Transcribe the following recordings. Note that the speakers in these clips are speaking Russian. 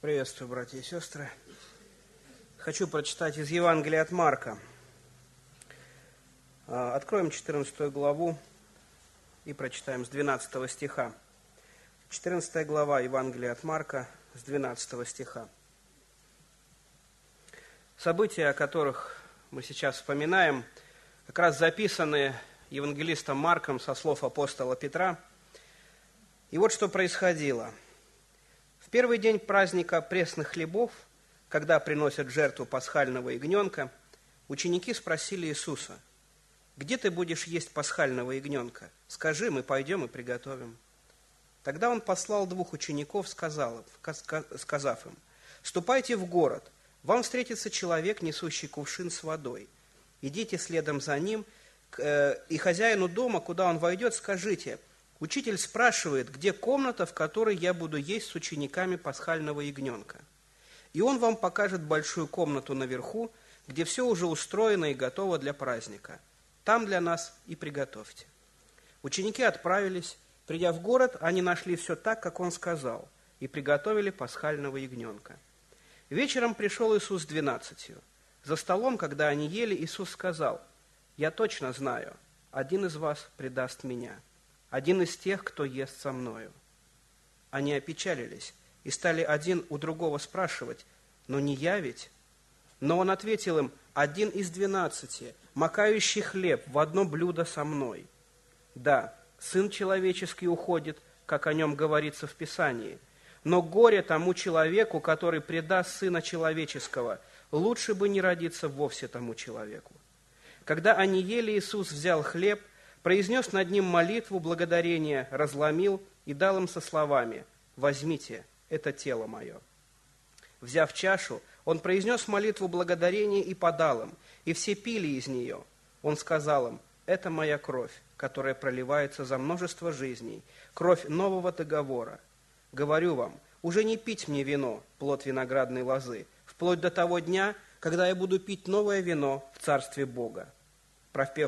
Приветствую, братья и сестры. Хочу прочитать из Евангелия от Марка. Откроем 14 главу и прочитаем с 12 стиха. 14 глава Евангелия от Марка с 12 стиха. События, о которых мы сейчас вспоминаем, как раз записаны евангелистом Марком со слов апостола Петра. И вот что происходило. В первый день праздника пресных хлебов, когда приносят жертву пасхального ягненка, ученики спросили Иисуса: «Где ты будешь есть пасхального ягненка? Скажи, мы пойдем и приготовим». Тогда он послал 2 учеников, сказав им: «Ступайте в город, вам встретится человек, несущий кувшин с водой. Идите следом за ним, и хозяину дома, куда он войдет, скажите: Учитель спрашивает, где комната, в которой я буду есть с учениками пасхального ягненка. И он вам покажет большую комнату наверху, где все уже устроено и готово для праздника. Там для нас и приготовьте». Ученики отправились. Придя в город, они нашли все так, как он сказал, и приготовили пасхального ягненка. Вечером пришел Иисус с 12. За столом, когда они ели, Иисус сказал: «Я точно знаю, один из вас предаст меня, один из тех, кто ест со мною». Они опечалились и стали один у другого спрашивать: «Но не я ведь?» Но он ответил им: «Один из 12, макающий хлеб в одно блюдо со мной. Да, Сын Человеческий уходит, как о нем говорится в Писании, но горе тому человеку, который предаст Сына Человеческого, лучше бы не родиться вовсе тому человеку». Когда они ели, Иисус взял хлеб, произнес над ним молитву благодарения, разломил и дал им со словами: «Возьмите, это тело мое». Взяв чашу, он произнес молитву благодарения и подал им, и все пили из нее. Он сказал им: «Это моя кровь, которая проливается за множество жизней, кровь нового договора. Говорю вам, уже не пить мне вино, плод виноградной лозы, вплоть до того дня, когда я буду пить новое вино в Царстве Бога». Пропев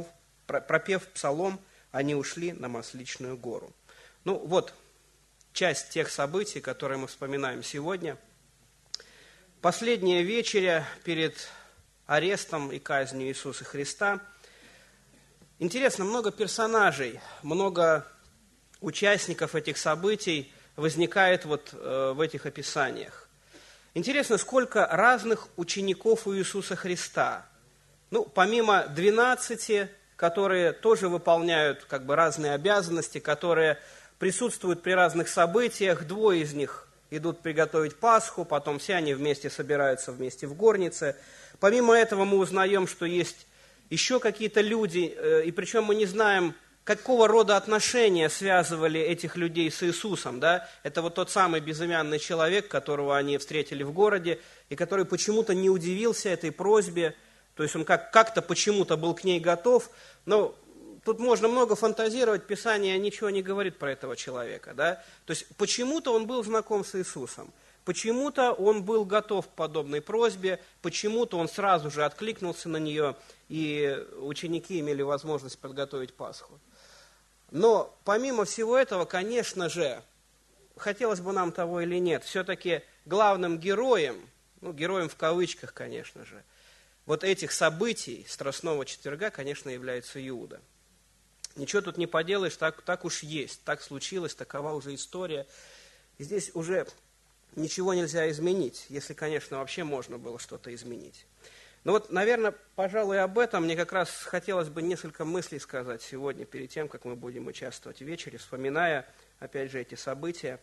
псалом, они ушли на Масличную гору. Вот часть тех событий, которые мы вспоминаем сегодня. Последняя вечеря перед арестом и казнью Иисуса Христа. Интересно, много персонажей, много участников этих событий возникает в этих описаниях. Интересно, сколько разных учеников у Иисуса Христа. Помимо 12, которые тоже выполняют разные обязанности, которые присутствуют при разных событиях, 2 из них идут приготовить Пасху, потом все они вместе собираются вместе в горнице. Помимо этого мы узнаем, что есть еще какие-то люди, и причем мы не знаем, какого рода отношения связывали этих людей с Иисусом. Да? Это тот самый безымянный человек, которого они встретили в городе, и который почему-то не удивился этой просьбе, то есть он как-то почему-то был к ней готов. Но тут можно много фантазировать, Писание ничего не говорит про этого человека. Да? То есть почему-то он был знаком с Иисусом, почему-то он был готов к подобной просьбе, почему-то он сразу же откликнулся на нее, и ученики имели возможность подготовить Пасху. Но помимо всего этого, конечно же, хотелось бы нам того или нет, все-таки главным героем, героем в кавычках, конечно же, этих событий Страстного четверга, конечно, является Иуда. Ничего тут не поделаешь, так уж есть, так случилось, такова уже история. И здесь уже ничего нельзя изменить, если, конечно, вообще можно было что-то изменить. Наверное, пожалуй, об этом мне как раз хотелось бы несколько мыслей сказать сегодня, перед тем, как мы будем участвовать в вечере, вспоминая, опять же, эти события.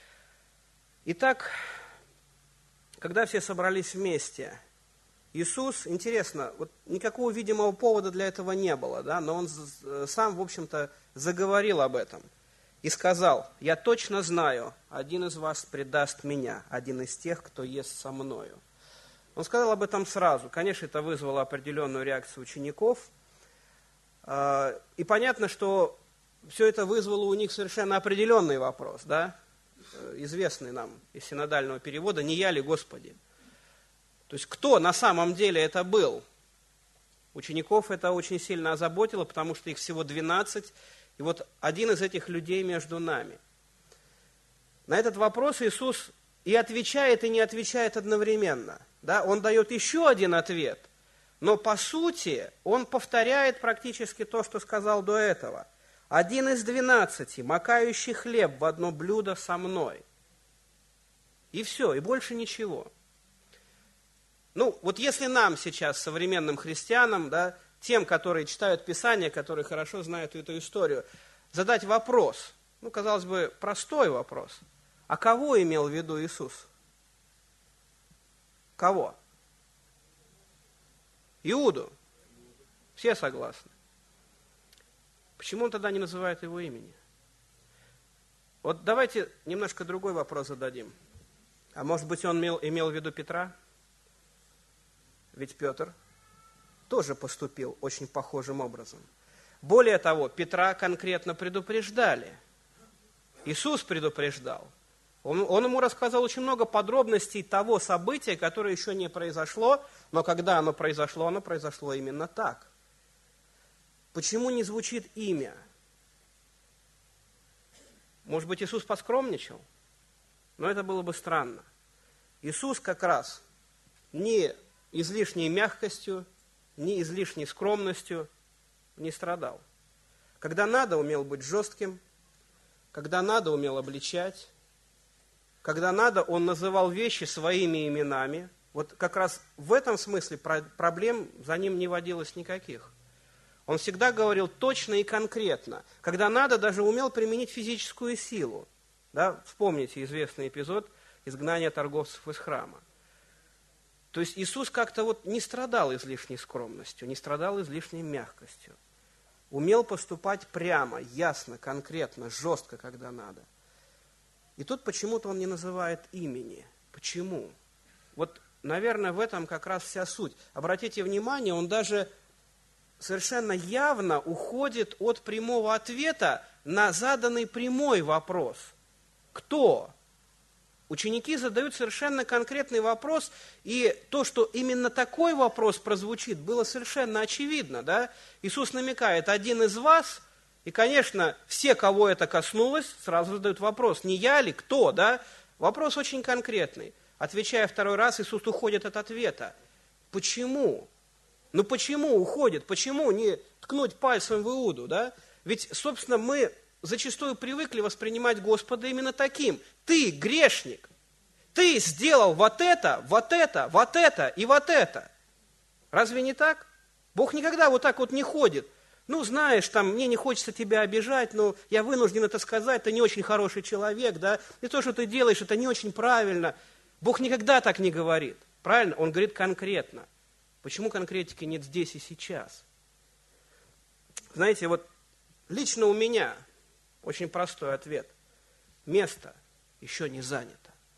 Итак, когда все собрались вместе, Иисус, интересно, никакого видимого повода для этого не было, да, но Он сам, в общем-то, заговорил об этом и сказал: «Я точно знаю, один из вас предаст меня, один из тех, кто ест со мною». Он сказал об этом сразу. Конечно, это вызвало определенную реакцию учеников. И понятно, что все это вызвало у них совершенно определенный вопрос, да, известный нам из синодального перевода: «Не я ли, Господи?» То есть, кто на самом деле это был? Учеников это очень сильно озаботило, потому что их всего 12, и один из этих людей между нами. На этот вопрос Иисус и отвечает, и не отвечает одновременно. Да? Он дает еще один ответ, но по сути он повторяет практически то, что сказал до этого. 1 из 12, макающий хлеб в одно блюдо со мной. И все, и больше ничего. Ну, вот если нам сейчас, современным христианам, да, тем, которые читают Писание, которые хорошо знают эту историю, задать вопрос, ну, казалось бы, простой вопрос. А кого имел в виду Иисус? Кого? Иуду. Все согласны. Почему он тогда не называет его имени? Вот давайте немножко другой вопрос зададим. А может быть, он имел в виду Петра? Ведь Петр тоже поступил очень похожим образом. Более того, Петра конкретно предупреждали. Иисус предупреждал. Он ему рассказал очень много подробностей того события, которое еще не произошло, но когда оно произошло именно так. Почему не звучит имя? Может быть, Иисус поскромничал? Но это было бы странно. Иисус как раз ни излишней мягкостью, ни излишней скромностью не страдал. Когда надо, умел быть жестким, когда надо, умел обличать, когда надо, он называл вещи своими именами. Вот как раз в этом смысле проблем за ним не водилось никаких. Он всегда говорил точно и конкретно. Когда надо, даже умел применить физическую силу. Да? Вспомните известный эпизод изгнания торговцев из храма. То есть Иисус как-то вот не страдал излишней скромностью, не страдал излишней мягкостью. Умел поступать прямо, ясно, конкретно, жестко, когда надо. И тут почему-то он не называет имени. Почему? Вот, наверное, в этом как раз вся суть. Обратите внимание, он даже совершенно явно уходит от прямого ответа на заданный прямой вопрос. Кто? Ученики задают совершенно конкретный вопрос, и то, что именно такой вопрос прозвучит, было совершенно очевидно. Да? Иисус намекает: 1 из вас, и, конечно, все, кого это коснулось, сразу задают вопрос: не я ли, кто? Да? Вопрос очень конкретный. Отвечая второй раз, Иисус уходит от ответа. Почему? Ну почему уходит? Почему не ткнуть пальцем в Иуду? Да? Ведь, собственно, мы зачастую привыкли воспринимать Господа именно таким. Ты грешник. Ты сделал вот это, вот это, вот это и вот это. Разве не так? Бог никогда вот так вот не ходит. Ну, знаешь, там, мне не хочется тебя обижать, но я вынужден это сказать, ты не очень хороший человек, да? И то, что ты делаешь, это не очень правильно. Бог никогда так не говорит. Правильно? Он говорит конкретно. Почему конкретики нет здесь и сейчас? Знаете, вот лично у меня очень простой ответ. Место еще не занято.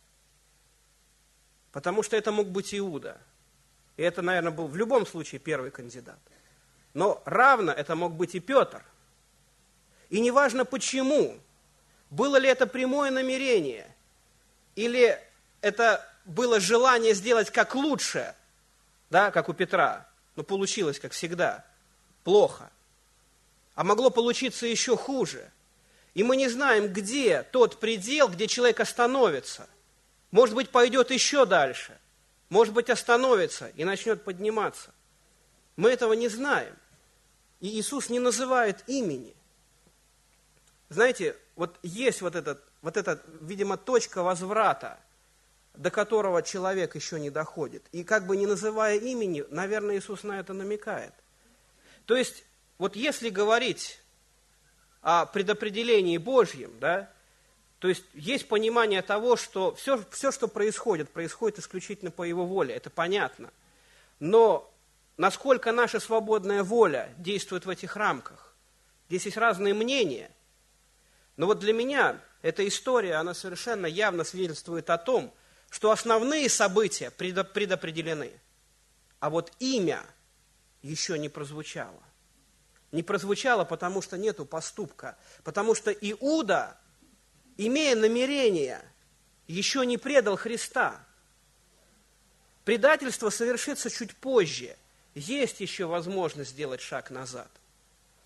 Потому что это мог быть Иуда. И это, наверное, был в любом случае первый кандидат. Но равно это мог быть и Петр. И неважно почему. Было ли это прямое намерение, или это было желание сделать как лучше, да, как у Петра, но получилось, как всегда, плохо. А могло получиться еще хуже. И мы не знаем, где тот предел, где человек остановится. Может быть, пойдет еще дальше. Может быть, остановится и начнет подниматься. Мы этого не знаем. И Иисус не называет имени. Знаете, вот есть вот эта, видимо, точка возврата, до которого человек еще не доходит. И как бы не называя имени, наверное, Иисус на это намекает. То есть, вот если говорить о предопределении Божьем, да, то есть понимание того, что все, что происходит исключительно по Его воле, это понятно. Но насколько наша свободная воля действует в этих рамках? Здесь есть разные мнения. Но вот для меня эта история, она совершенно явно свидетельствует о том, что основные события предопределены, а вот имя еще не прозвучало. Не прозвучало, потому что нету поступка, потому что Иуда, имея намерение, еще не предал Христа. Предательство совершится чуть позже. Есть еще возможность сделать шаг назад.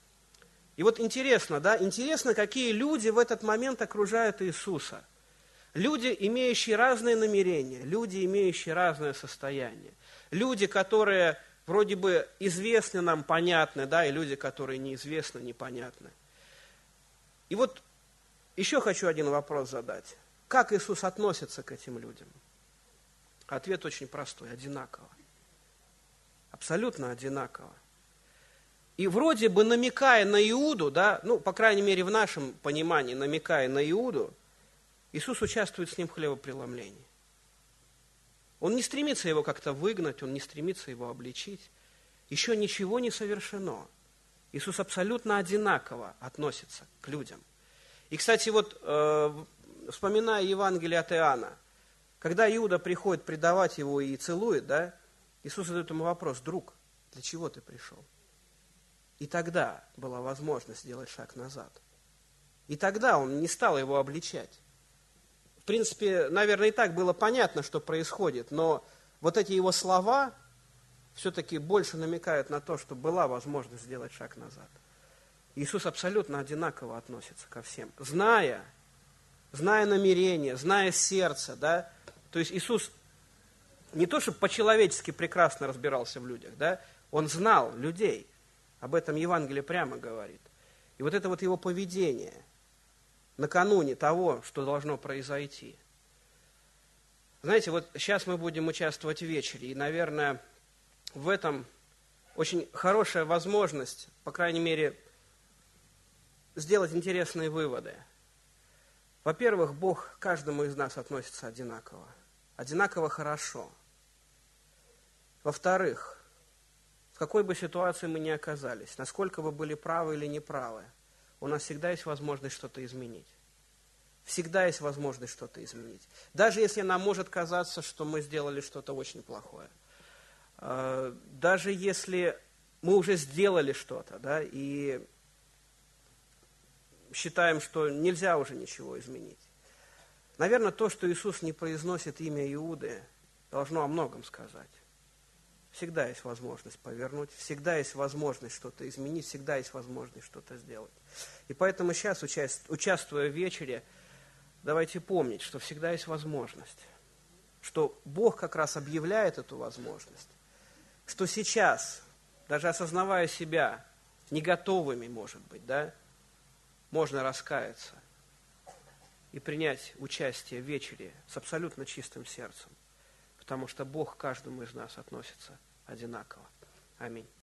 И вот интересно, да, интересно, какие люди в этот момент окружают Иисуса. Люди, имеющие разные намерения, люди, имеющие разное состояние, люди, которые вроде бы известны нам, понятны, да, и люди, которые неизвестны, непонятны. И вот еще хочу один вопрос задать. Как Иисус относится к этим людям? Ответ очень простой, одинаково. Абсолютно одинаково. И вроде бы намекая на Иуду, да, ну, по крайней мере, в нашем понимании, намекая на Иуду, Иисус участвует с ним в хлебопреломлении. Он не стремится его как-то выгнать, он не стремится его обличить. Еще ничего не совершено. Иисус абсолютно одинаково относится к людям. И, кстати, вот, вспоминая Евангелие от Иоанна, когда Иуда приходит предавать его и целует, да, Иисус задает ему вопрос: друг, для чего ты пришел? И тогда была возможность сделать шаг назад. И тогда он не стал его обличать. В принципе, наверное, и так было понятно, что происходит, но вот эти его слова все-таки больше намекают на то, что была возможность сделать шаг назад. Иисус абсолютно одинаково относится ко всем, зная намерение, зная сердце, да. То есть Иисус не то, что по-человечески прекрасно разбирался в людях, да, он знал людей. Об этом Евангелие прямо говорит. И вот это вот его поведение накануне того, что должно произойти. Знаете, вот сейчас мы будем участвовать в вечере, и, наверное, в этом очень хорошая возможность, по крайней мере, сделать интересные выводы. Во-первых, Бог к каждому из нас относится одинаково. Одинаково хорошо. Во-вторых, в какой бы ситуации мы ни оказались, насколько бы были правы или неправы, у нас всегда есть возможность что-то изменить. Всегда есть возможность что-то изменить. Даже если нам может казаться, что мы сделали что-то очень плохое. Даже если мы уже сделали что-то, да, и считаем, что нельзя уже ничего изменить. Наверное, то, что Иисус не произносит имя Иуды, должно о многом сказать. Всегда есть возможность повернуть, всегда есть возможность что-то изменить, всегда есть возможность что-то сделать. И поэтому сейчас, участвуя в вечере, давайте помнить, что всегда есть возможность, что Бог как раз объявляет эту возможность, что сейчас, даже осознавая себя не готовыми, может быть, да, можно раскаяться и принять участие в вечере с абсолютно чистым сердцем, потому что Бог к каждому из нас относится одинаково. Аминь.